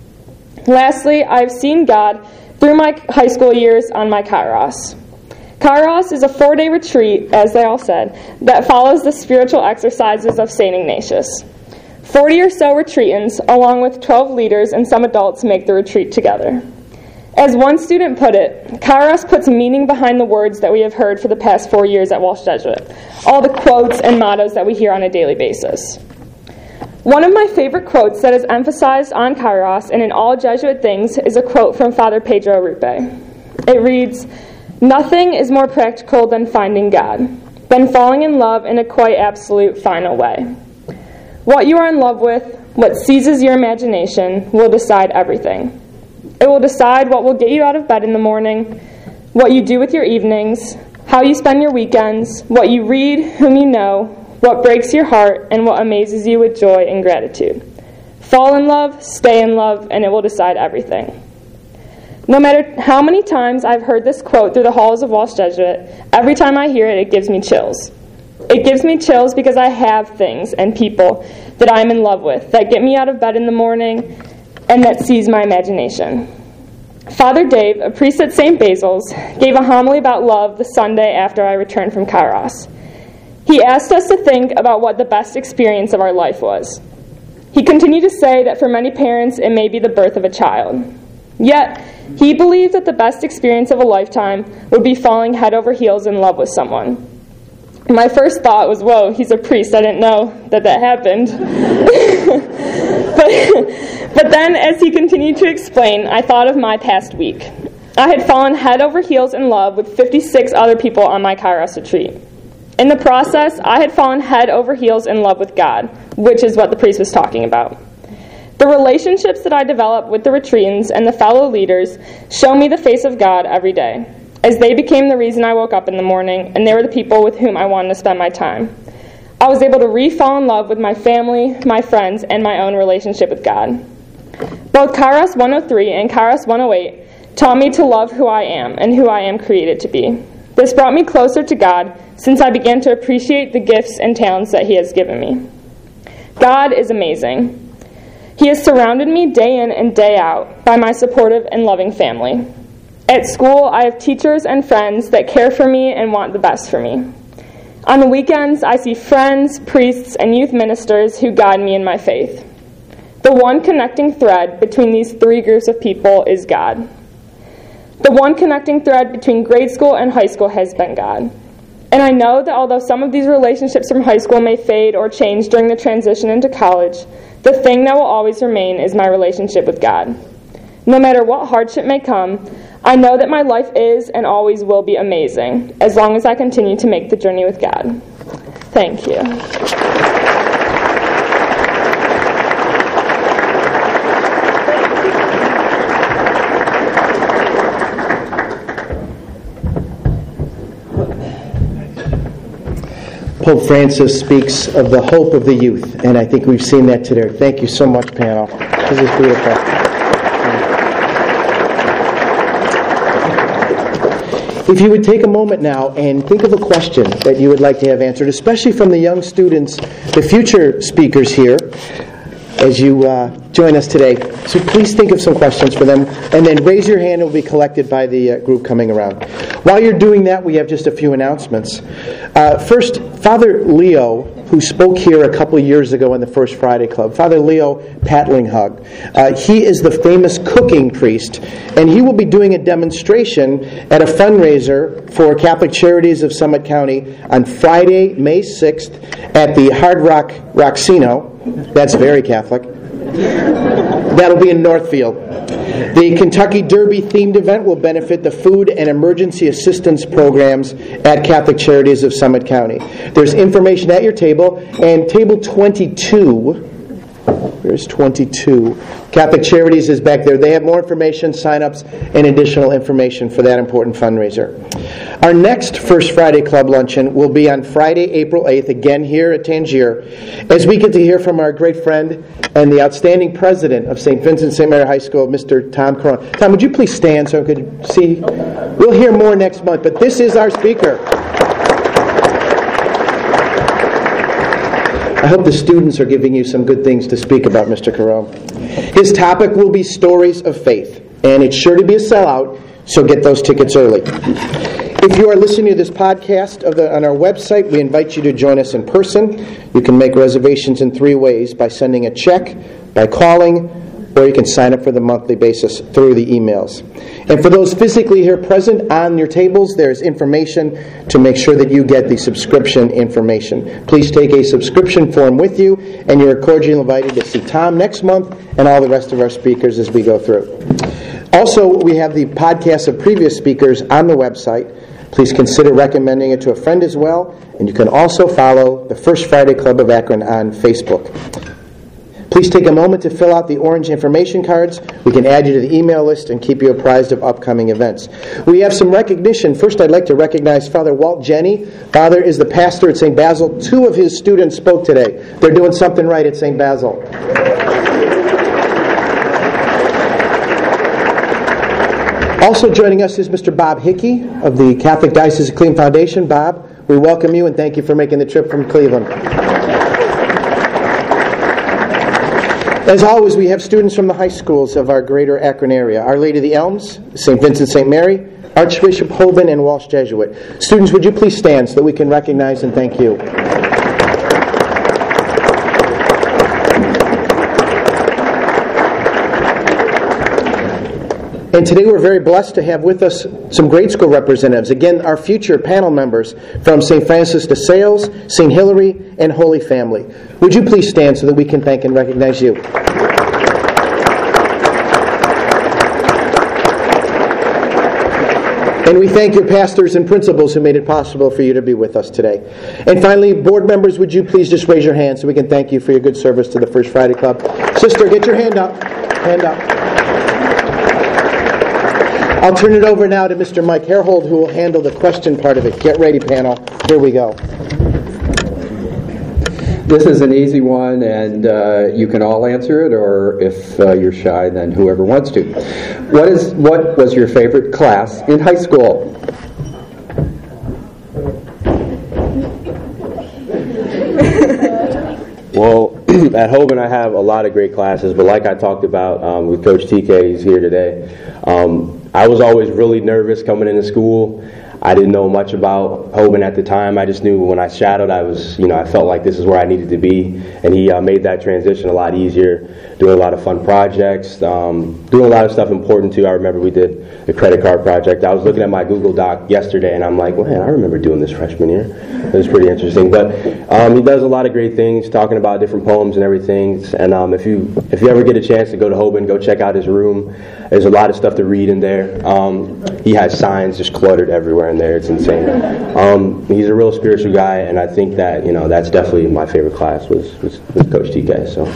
Lastly, I've seen God through my high school years on my Kairos. Kairos is a 4-day retreat, as they all said, that follows the spiritual exercises of St. Ignatius. 40 or so retreatants, along with 12 leaders and some adults, make the retreat together. As one student put it, Kairos puts meaning behind the words that we have heard for the past 4 years at Walsh Jesuit, all the quotes and mottos that we hear on a daily basis. One of my favorite quotes that is emphasized on Kairos and in all Jesuit things is a quote from Father Pedro Arrupe. It reads, "Nothing is more practical than finding God, than falling in love in a quite absolute final way. What you are in love with, what seizes your imagination, will decide everything. It will decide what will get you out of bed in the morning, what you do with your evenings, how you spend your weekends, what you read, whom you know, what breaks your heart, and what amazes you with joy and gratitude. Fall in love, stay in love, and it will decide everything." No matter how many times I've heard this quote through the halls of Walsh Jesuit, every time I hear it, it gives me chills. It gives me chills because I have things and people that I'm in love with, that get me out of bed in the morning, and that seize my imagination. Father Dave, a priest at St. Basil's, gave a homily about love the Sunday after I returned from Kairos. He asked us to think about what the best experience of our life was. He continued to say that for many parents it may be the birth of a child. Yet, he believed that the best experience of a lifetime would be falling head over heels in love with someone. My first thought was, whoa, he's a priest. I didn't know that happened. But then, as he continued to explain, I thought of my past week. I had fallen head over heels in love with 56 other people on my Kairos retreat. In the process, I had fallen head over heels in love with God, which is what the priest was talking about. The relationships that I developed with the retreatants and the fellow leaders show me the face of God every day, as they became the reason I woke up in the morning, and they were the people with whom I wanted to spend my time. I was able to re-fall in love with my family, my friends, and my own relationship with God. Both Kairos 103 and Kairos 108 taught me to love who I am and who I am created to be. This brought me closer to God since I began to appreciate the gifts and talents that He has given me. God is amazing. He has surrounded me day in and day out by my supportive and loving family. At school, I have teachers and friends that care for me and want the best for me. On the weekends, I see friends, priests, and youth ministers who guide me in my faith. The one connecting thread between these three groups of people is God. The one connecting thread between grade school and high school has been God. And I know that although some of these relationships from high school may fade or change during the transition into college, the thing that will always remain is my relationship with God. No matter what hardship may come, I know that my life is and always will be amazing, as long as I continue to make the journey with God. Thank you. Pope Francis speaks of the hope of the youth, and I think we've seen that today. Thank you so much, panel. This is beautiful. If you would take a moment now and think of a question that you would like to have answered, especially from the young students, the future speakers here, as you join us today. So please think of some questions for them, and then raise your hand. It will be collected by the group coming around. While you're doing that, we have just a few announcements. First, Father Leo, who spoke here a couple of years ago in the First Friday Club, Father Leo Patlinghug. He is the famous cooking priest, and he will be doing a demonstration at a fundraiser for Catholic Charities of Summit County on Friday, May 6th at the Hard Rock Roxino. That's very Catholic. That'll be in Northfield. The Kentucky Derby themed event will benefit the food and emergency assistance programs at Catholic Charities of Summit County. There's information at your table, and table 22, there's 22. Catholic Charities is back there. They have more information, sign-ups, and additional information for that important fundraiser. Our next First Friday Club Luncheon will be on Friday, April 8th, again here at Tangier, as we get to hear from our great friend and the outstanding president of St. Vincent St. Mary High School, Mr. Tom Caron. Tom, would you please stand so I could see? We'll hear more next month, but this is our speaker. I hope the students are giving you some good things to speak about, Mr. Caron. His topic will be Stories of Faith, and it's sure to be a sellout, so get those tickets early. If you are listening to this podcast on our website, we invite you to join us in person. You can make reservations in 3 ways: by sending a check, by calling, or you can sign up for the monthly basis through the emails. And for those physically here present, on your tables there's information to make sure that you get the subscription information. Please take a subscription form with you, and you're cordially invited to see Tom next month and all the rest of our speakers as we go through. Also, we have the podcasts of previous speakers on the website. Please consider recommending it to a friend as well, and you can also follow the First Friday Club of Akron on Facebook. Please take a moment to fill out the orange information cards. We can add you to the email list and keep you apprised of upcoming events. We have some recognition. First, I'd like to recognize Father Walt Jenny. Father is the pastor at St. Basil. 2 of his students spoke today. They're doing something right at St. Basil. Also joining us is Mr. Bob Hickey of the Catholic Diocese of Cleveland Foundation. Bob, we welcome you and thank you for making the trip from Cleveland. As always, we have students from the high schools of our greater Akron area: Our Lady of the Elms, St. Vincent St. Mary, Archbishop Hoban, and Walsh Jesuit. Students, would you please stand so that we can recognize and thank you? And today we're very blessed to have with us some grade school representatives. Again, our future panel members from St. Francis de Sales, St. Hilary, and Holy Family. Would you please stand so that we can thank and recognize you? And we thank your pastors and principals who made it possible for you to be with us today. And finally, board members, would you please just raise your hand so we can thank you for your good service to the First Friday Club. Sister, get your hand up. Hand up. I'll turn it over now to Mr. Mike Herhold, who will handle the question part of it. Get ready, panel. Here we go. This is an easy one, and you can all answer it, or if you're shy, then whoever wants to. What was your favorite class in high school? Well, at Hoban I have a lot of great classes, but like I talked about with Coach TK, he's here today, I was always really nervous coming into school. I didn't know much about Hoban at the time. I just knew when I shadowed, I felt like this is where I needed to be, and he made that transition a lot easier, doing a lot of fun projects, doing a lot of stuff important too. I remember we did the credit card project. I was looking at my Google Doc yesterday, and I'm like, well, man, I remember doing this freshman year. It was pretty interesting. But he does a lot of great things, talking about different poems and everything. And if you ever get a chance to go to Hoban, go check out his room. There's a lot of stuff to read in there. He has signs just cluttered everywhere in there. It's insane. He's a real spiritual guy, and I think that that's definitely my favorite class was Coach TK. So.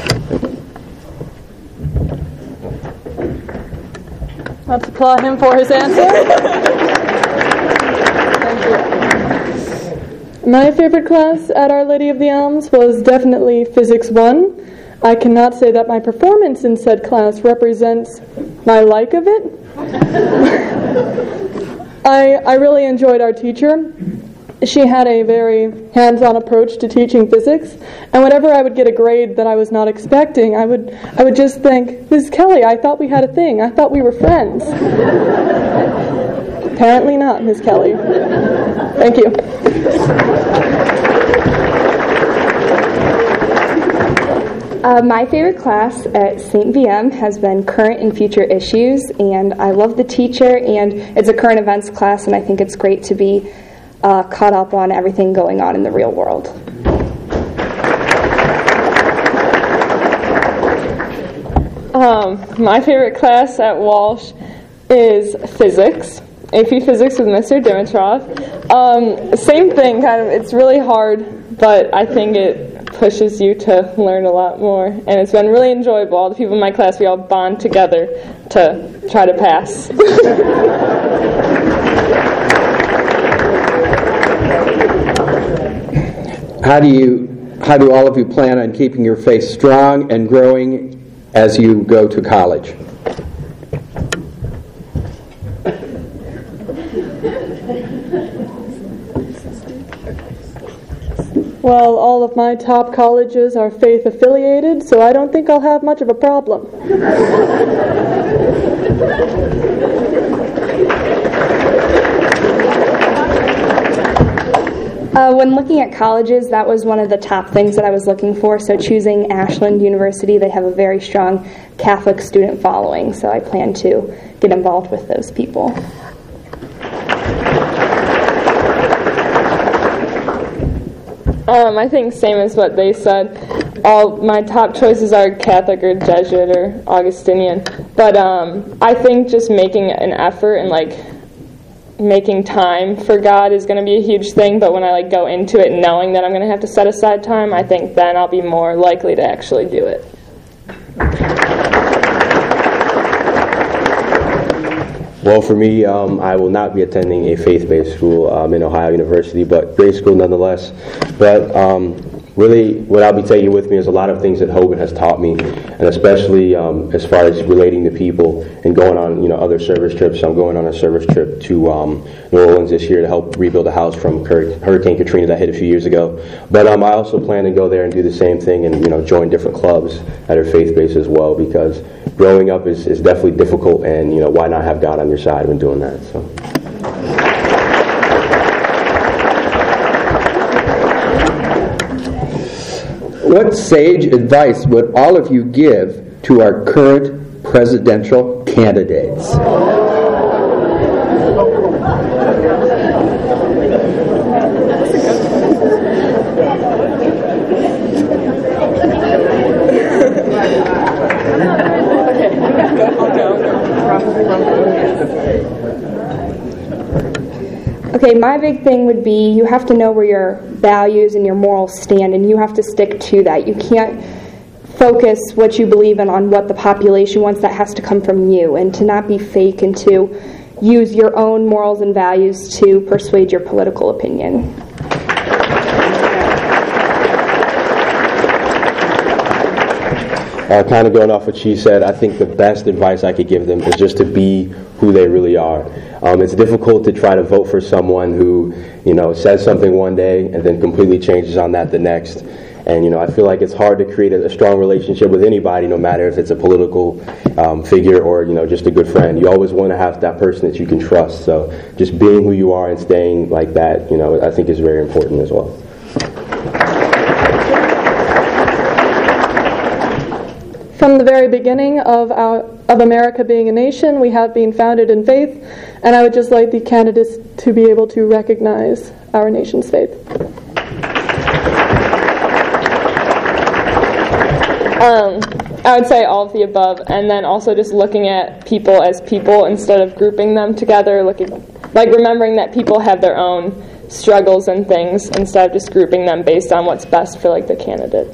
Let's applaud him for his answer. Thank you. My favorite class at Our Lady of the Elms was definitely Physics 1. I cannot say that my performance in said class represents my like of it. I really enjoyed our teacher. She had a very hands-on approach to teaching physics, and whenever I would get a grade that I was not expecting, I would just think, Ms. Kelly, I thought we had a thing. I thought we were friends. Apparently not, Ms. Kelly. Thank you. My favorite class at St. VM has been Current and Future Issues, and I love the teacher, and it's a current events class, and I think it's great to be caught up on everything going on in the real world. My favorite class at Walsh is physics, AP Physics with Mr. Dimitrov. Same thing, kind of. It's really hard, but I think it pushes you to learn a lot more, and it's been really enjoyable. All the people in my class, we all bond together to try to pass. How do all of you plan on keeping your faith strong and growing as you go to college? Well, all of my top colleges are faith affiliated, so I don't think I'll have much of a problem. When looking at colleges, that was one of the top things that I was looking for. So choosing Ashland University, they have a very strong Catholic student following, so I plan to get involved with those people. I think same as what they said. All my top choices are Catholic or Jesuit or Augustinian. But I think just making an effort and making time for God is going to be a huge thing. But when I go into it knowing that I'm going to have to set aside time, I think then I'll be more likely to actually do it. Well, for me, I will not be attending a faith-based school in Ohio University, but great school nonetheless. But really, what I'll be taking with me is a lot of things that Hogan has taught me, and especially as far as relating to people and going on, other service trips. I'm going on a service trip to New Orleans this year to help rebuild a house from Hurricane Katrina that hit a few years ago. But I also plan to go there and do the same thing and join different clubs that are faith-based as well, because growing up is definitely difficult, and why not have God on your side when doing that? So. What sage advice would all of you give to our current presidential candidates? Okay, my big thing would be you have to know where your values and your morals stand, and you have to stick to that. You can't focus what you believe in on what the population wants. That has to come from you, and to not be fake and to use your own morals and values to persuade your political opinion. Kind of going off what she said, I think the best advice I could give them is just to be who they really are. It's difficult to try to vote for someone who, says something one day and then completely changes on that the next. And, I feel like it's hard to create a strong relationship with anybody, no matter if it's a political figure or, just a good friend. You always want to have that person that you can trust. So just being who you are and staying like that, I think is very important as well. From the very beginning of America being a nation, we have been founded in faith, and I would just like the candidates to be able to recognize our nation's faith. I would say all of the above, and then also just looking at people as people instead of grouping them together, remembering that people have their own struggles and things instead of just grouping them based on what's best for the candidate.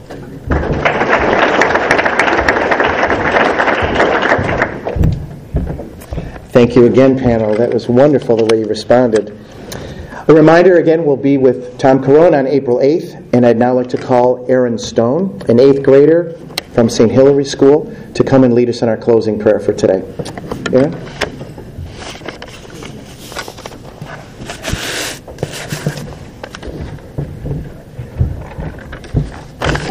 Thank you again, panel. That was wonderful the way you responded. A reminder again, we'll be with Tom Carone on April 8th, and I'd now like to call Aaron Stone, an 8th grader from St. Hilary School, to come and lead us in our closing prayer for today. Aaron?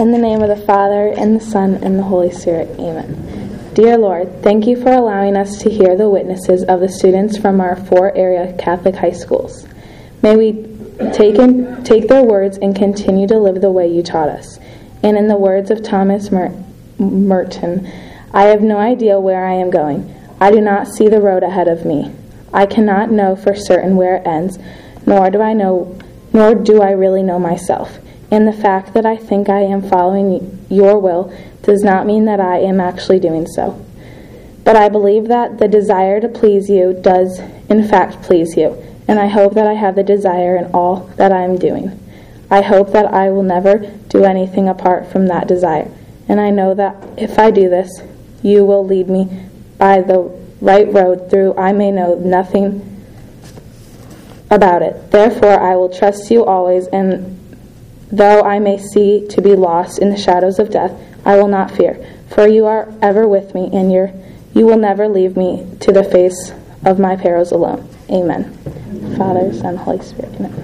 In the name of the Father, and the Son, and the Holy Spirit. Amen. Dear Lord, thank you for allowing us to hear the witnesses of the students from our 4 area Catholic high schools. May we take their words and continue to live the way you taught us. And in the words of Thomas Merton, I have no idea where I am going. I do not see the road ahead of me. I cannot know for certain where it ends, nor do I really know myself. And the fact that I think I am following your will does not mean that I am actually doing so. But I believe that the desire to please you does, in fact, please you. And I hope that I have the desire in all that I am doing. I hope that I will never do anything apart from that desire. And I know that if I do this, you will lead me by the right road through I may know nothing about it. Therefore, I will trust you always, and though I may see to be lost in the shadows of death, I will not fear, for you are ever with me, and you will never leave me to the face of my perils alone. Amen. Father, Son, Holy Spirit. Amen.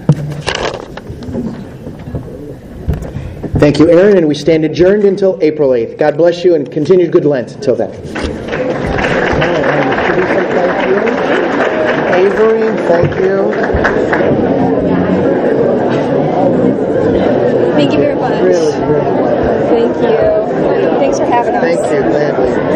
Thank you, Aaron, and we stand adjourned until April 8th. God bless you and continued good Lent until then. Avery, thank you. Thank you very much. Really. Thank you. Thanks for having us. Thank you, gladly.